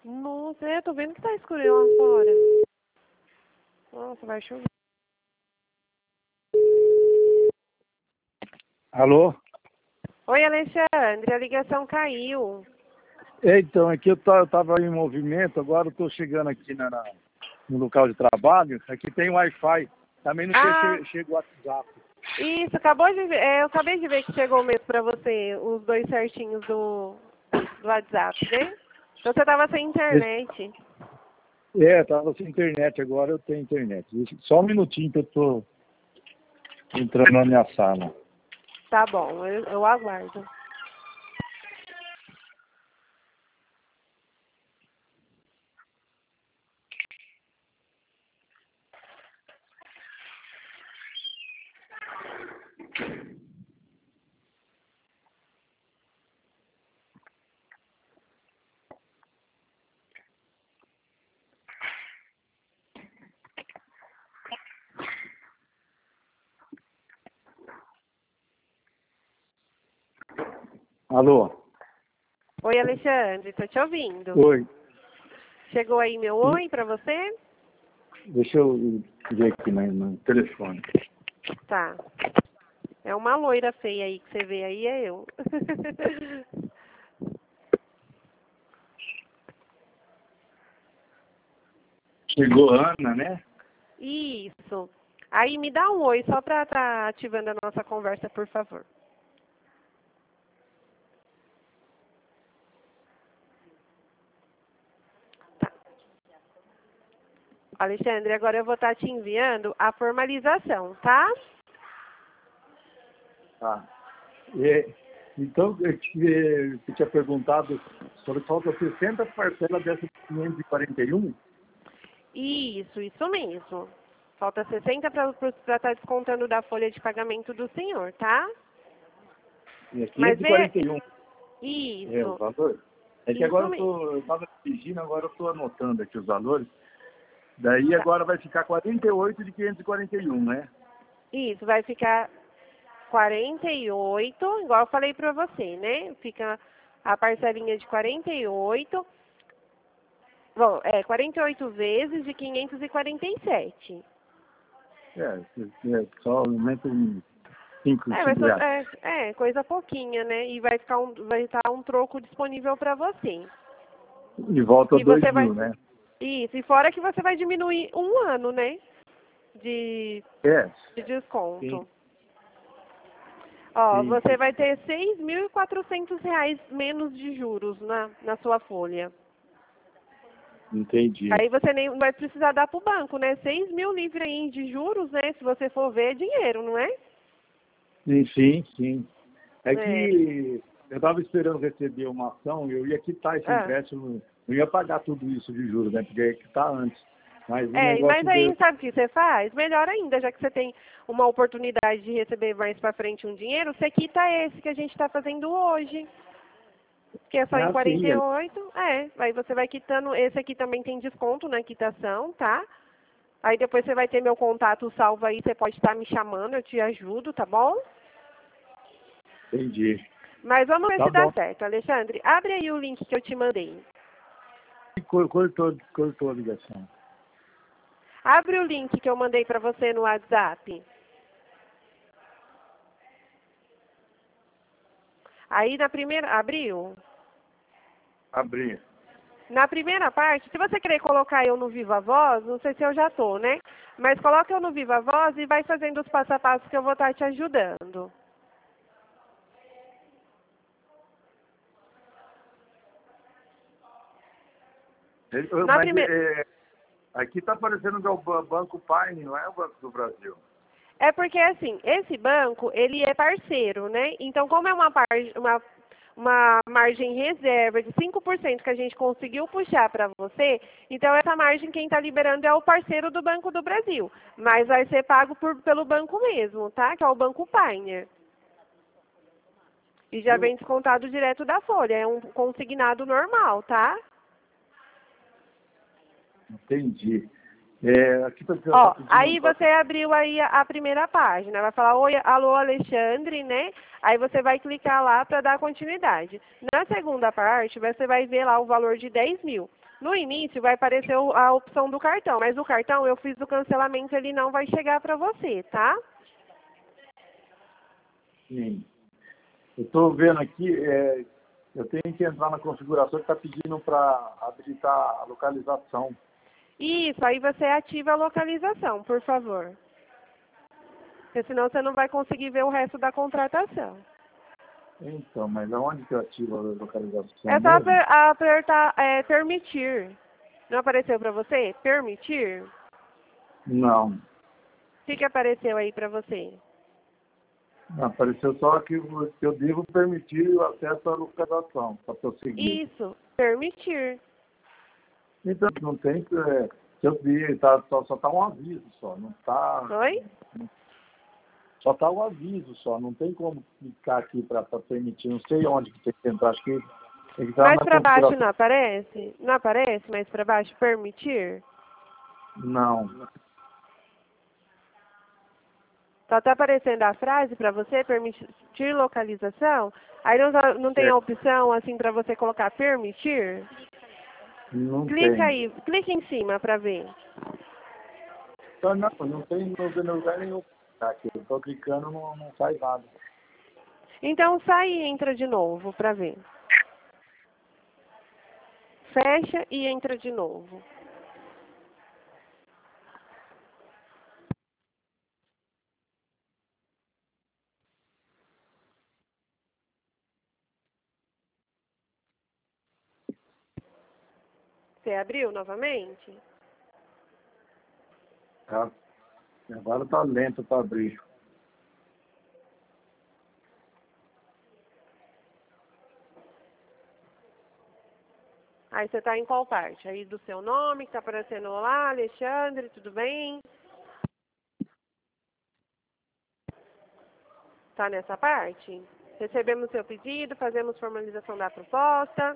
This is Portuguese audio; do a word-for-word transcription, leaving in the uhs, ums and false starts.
Nossa, eu tô vendo que tá escurinho lá fora. Nossa, vai chover. Alô? Oi, Alexandre, a ligação caiu. É, então, aqui eu, tá, eu tava em movimento, agora eu tô chegando aqui na, na- no local de trabalho. Aqui tem Wi-Fi, também não sei se Ah, che- chega o WhatsApp. isso, acabou de ver, é, eu acabei de ver que chegou mesmo pra você, os dois certinhos do, do WhatsApp, né? Então você tava sem internet. É, tava sem internet, agora eu tenho internet. Deixa- Só um minutinho que eu tô entrando na minha sala. Tá bom, eu, eu aguardo. Alô? Oi, Alexandre, tô te ouvindo. Oi. Chegou aí meu oi pra você? Deixa eu ver aqui no, no telefone. Tá. É uma loira feia aí que você vê aí, é eu. Chegou Ana, né? Isso. Aí me dá um oi só pra estar ativando a nossa conversa, por favor. Tá. Alexandre, agora eu vou estar te enviando a formalização, tá? Tá. É, então, eu, te- eu tinha perguntado sobre falta sessenta parcelas dessas quinhentos e quarenta e um. Isso, isso mesmo. Falta sessenta para estar descontando da folha de pagamento do senhor, tá? É Mas quinhentos e vê... quarenta e um. É, o Isso, valor. É que agora isso eu mesmo. tô, eu estava pedindo, agora eu estou anotando aqui os valores. Daí Tá. agora vai ficar quarenta e oito de quinhentos e quarenta e um, né? Isso, vai ficar quarenta e oito, igual eu falei pra você, né? Fica a parcelinha de quarenta e oito. Bom, é quarenta e oito vezes de quinhentos e quarenta e sete. É, é só aumenta em cinco, É, vai cinco ser, reais. é, é, coisa pouquinha, né? E vai ficar um, vai estar um troco disponível pra você. E volta E dois você vai. mil, né? Isso, e fora que você vai diminuir um ano, né? De, É, de sim, desconto. Ó, sim, você sim. vai ter seis mil e quatrocentos reais menos de juros na, na sua folha. Entendi. Aí você nem vai precisar dar para o banco, né? Seis mil livre aí de juros, né? Se você for ver, é dinheiro, não é? Sim, sim, sim. É É. que eu estava esperando receber uma ação, eu ia quitar esse Ah. empréstimo, não ia pagar tudo isso de juros, né? Porque ia quitar antes. Mas o É, mas negócio aí veio. sabe o que você faz? Melhor ainda, já que você tem uma oportunidade de receber mais para frente um dinheiro, você quita esse que a gente está fazendo hoje. Que é só em Ah, quarenta sim, e é. oito. É, aí você vai quitando, esse aqui também tem desconto na quitação, tá? Aí depois você vai ter meu contato salvo aí, você pode estar me chamando, eu te ajudo, tá bom? Entendi. Mas vamos ver Tá se dá bom. certo. Alexandre, abre aí o link que eu te mandei. Cor- Cortou, cortou a ligação. Abre o link que eu mandei para você no WhatsApp. Aí na primeira, abriu? Abri. Na primeira parte, se você querer colocar eu no Viva Voz, não sei se eu já tô, né? Mas coloca eu no Viva Voz e vai fazendo os passo a passo que eu vou estar te ajudando. Ele- eu- Na Mas primeira, é, aqui está aparecendo que é o Ba- Banco Paine, não é o Banco do Brasil. é porque assim, esse banco, ele é parceiro, né? Então, como é uma, par, uma, uma margem reserva de cinco por cento que a gente conseguiu puxar para você, então essa margem quem está liberando é o parceiro do Banco do Brasil. Mas vai ser pago por, pelo banco mesmo, tá? Que é o Banco Pioneer. E já Eu vem descontado direto da folha. É um consignado normal, tá? entendi. É, aqui está Ó, pedindo um aí passo. você abriu aí a, a primeira página, vai falar, oi, alô Alexandre, né? Aí você vai clicar lá para dar continuidade. Na segunda parte, você vai ver lá o valor de dez mil. No início vai aparecer o- a opção do cartão, mas o cartão eu fiz o cancelamento, ele não vai chegar para você, tá? Sim. Eu estou vendo aqui, é, eu tenho que entrar na configuração que está pedindo para habilitar a localização. Isso, aí você ativa a localização, por favor. Porque senão você não vai conseguir ver o resto da contratação. Então, mas aonde que eu ativo a localização É só mesmo? aper- apertar é, permitir. Não apareceu para você? Permitir? Não. O que, que apareceu aí para você? Apareceu só que eu que eu devo permitir o acesso à localização para prosseguir. Isso, permitir. Então, não tem que... É, que eu vi, tá, só está um aviso só, não está... Oi? Só está o aviso só, não tem como clicar aqui para permitir, não sei onde que tem que entrar, acho que tem que entrar Mais na para baixo configuração. não aparece? Não aparece mais para baixo? Permitir? Não, Só está aparecendo a frase para você, permitir localização? Aí não, não tem é, a opção assim para você colocar permitir? não Clica tem. aí, clica em cima para ver. Então, não, não tem no lugar nenhum. Tá, aqui, eu estou clicando, não, não sai nada. Então sai e entra de novo para ver. Fecha e entra de novo. Você abriu novamente? Tá? Agora está lento para abrir. Aí você está em qual parte? Aí do seu nome, que está aparecendo lá, Alexandre, tudo bem? Está nessa parte? Recebemos seu pedido, fazemos formalização da proposta.